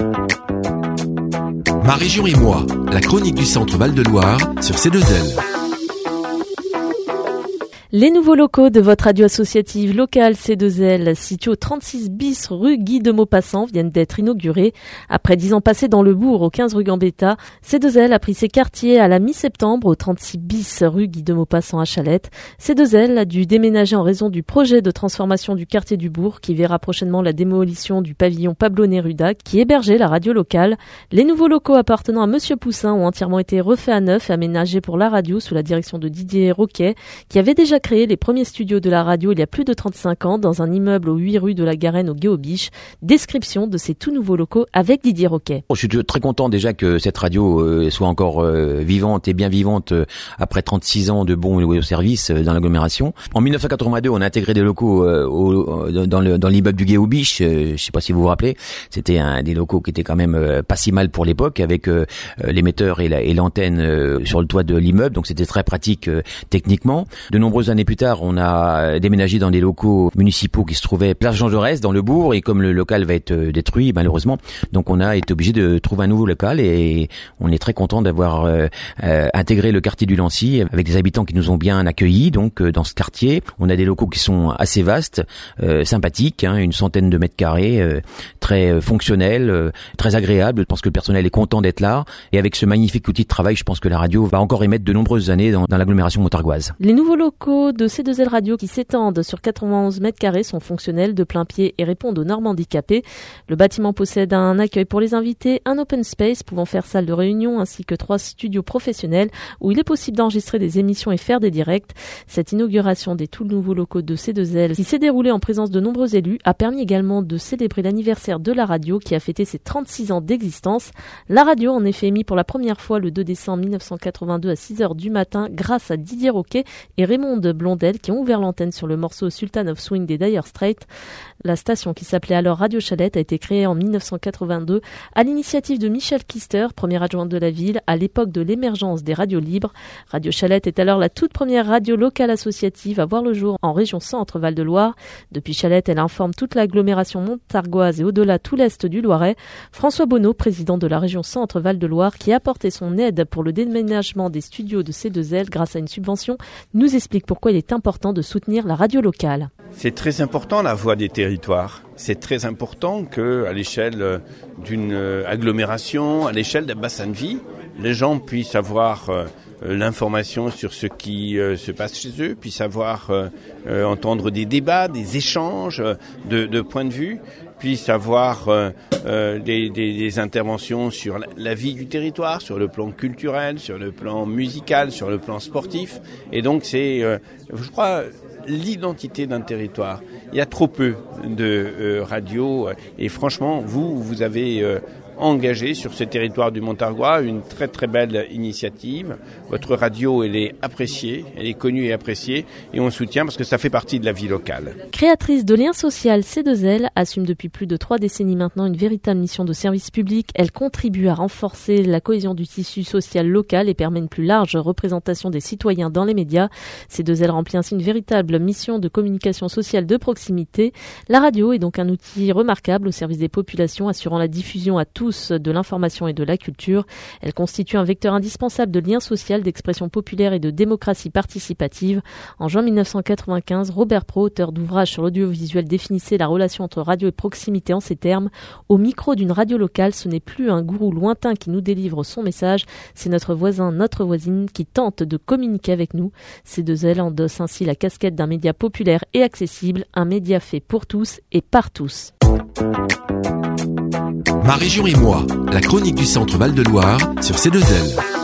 Ma région et moi, la chronique du Centre Val-de-Loire sur C2L. Les nouveaux locaux de votre radio associative locale C2L, situés au 36 bis rue Guy de Maupassant, viennent d'être inaugurés. Après 10 ans passés dans le bourg au 15 rue Gambetta, C2L a pris ses quartiers à la mi-septembre au 36 bis rue Guy de Maupassant à Chalette. C2L a dû déménager en raison du projet de transformation du quartier du bourg qui verra prochainement la démolition du pavillon Pablo Neruda qui hébergeait la radio locale. Les nouveaux locaux appartenant à Monsieur Poussin ont entièrement été refaits à neuf et aménagés pour la radio sous la direction de Didier Roquet qui avait déjà créé les premiers studios de la radio il y a plus de 35 ans dans un immeuble aux 8 rue de la Garenne au Guéobiche. Description de ces tout nouveaux locaux avec Didier Roquet. Je suis très content déjà que cette radio soit encore vivante et bien vivante après 36 ans de bons services dans l'agglomération. En 1982, on a intégré des locaux dans l'immeuble du Guéobiche. Je sais pas si vous vous rappelez. C'était des locaux qui étaient quand même pas si mal pour l'époque avec l'émetteur et l'antenne sur le toit de l'immeuble. Donc c'était très pratique techniquement. De nombreuses années plus tard, on a déménagé dans des locaux municipaux qui se trouvaient place Jean Jaurès dans le bourg et comme le local va être détruit malheureusement, donc on a été obligé de trouver un nouveau local et on est très content d'avoir intégré le quartier du Lancy avec des habitants qui nous ont bien accueillis. Donc dans ce quartier, on a des locaux qui sont assez vastes, sympathiques, une centaine de mètres carrés, très fonctionnels, très agréables. Je pense que le personnel est content d'être là et avec ce magnifique outil de travail, je pense que la radio va encore émettre de nombreuses années dans l'agglomération montargoise. Les nouveaux locaux de C2L Radio qui s'étendent sur 91 mètres carrés sont fonctionnels de plein pied et répondent aux normes handicapées. Le bâtiment possède un accueil pour les invités, un open space pouvant faire salle de réunion ainsi que 3 studios professionnels où il est possible d'enregistrer des émissions et faire des directs. Cette inauguration des tout nouveaux locaux de C2L qui s'est déroulée en présence de nombreux élus a permis également de célébrer l'anniversaire de la radio qui a fêté ses 36 ans d'existence. La radio en effet émis pour la première fois le 2 décembre 1982 à 6h du matin grâce à Didier Roquet et Raymond Blondel qui ont ouvert l'antenne sur le morceau Sultan of Swing des Dire Straits. La station qui s'appelait alors Radio Chalette a été créée en 1982 à l'initiative de Michel Kister, premier adjoint de la ville, à l'époque de l'émergence des radios libres. Radio Chalette est alors la toute première radio locale associative à voir le jour en région Centre Val-de-Loire. Depuis Chalette, elle informe toute l'agglomération montargoise et au-delà tout l'est du Loiret. François Bonneau, président de la région Centre Val-de-Loire, qui a apporté son aide pour le déménagement des studios de C2L grâce à une subvention, nous explique pourquoi il est important de soutenir la radio locale. C'est très important la voix des territoires. C'est très important qu'à l'échelle d'une agglomération, à l'échelle d'un bassin de vie, les gens puissent avoir l'information sur ce qui se passe chez eux, puissent avoir entendre des débats, des échanges de points de vue, puissent avoir des interventions sur la vie du territoire, sur le plan culturel, sur le plan musical, sur le plan sportif. Et donc c'est, je crois, l'identité d'un territoire. Il y a trop peu de radios et franchement, vous avez engagé sur ce territoire du Montargois une très très belle initiative. Votre radio, elle est appréciée, elle est connue et appréciée et on soutient parce que ça fait partie de la vie locale. Créatrice de lien social, C2L assume depuis plus de 3 décennies maintenant une véritable mission de service public. Elle contribue à renforcer la cohésion du tissu social local et permet une plus large représentation des citoyens dans les médias. C2L remplit ainsi une véritable mission de communication sociale de proximité. La radio est donc un outil remarquable au service des populations, assurant la diffusion à tous de l'information et de la culture. Elle constitue un vecteur indispensable de lien social, d'expression populaire et de démocratie participative. En juin 1995, Robert Pro, auteur d'ouvrages sur l'audiovisuel, définissait la relation entre radio et proximité en ces termes. Au micro d'une radio locale, ce n'est plus un gourou lointain qui nous délivre son message, c'est notre voisin, notre voisine qui tente de communiquer avec nous. C2L endosse ainsi la casquette d'un média populaire et accessible, un média fait pour tous et par tous. Ma région et moi, la chronique du Centre Val-de-Loire sur C2L.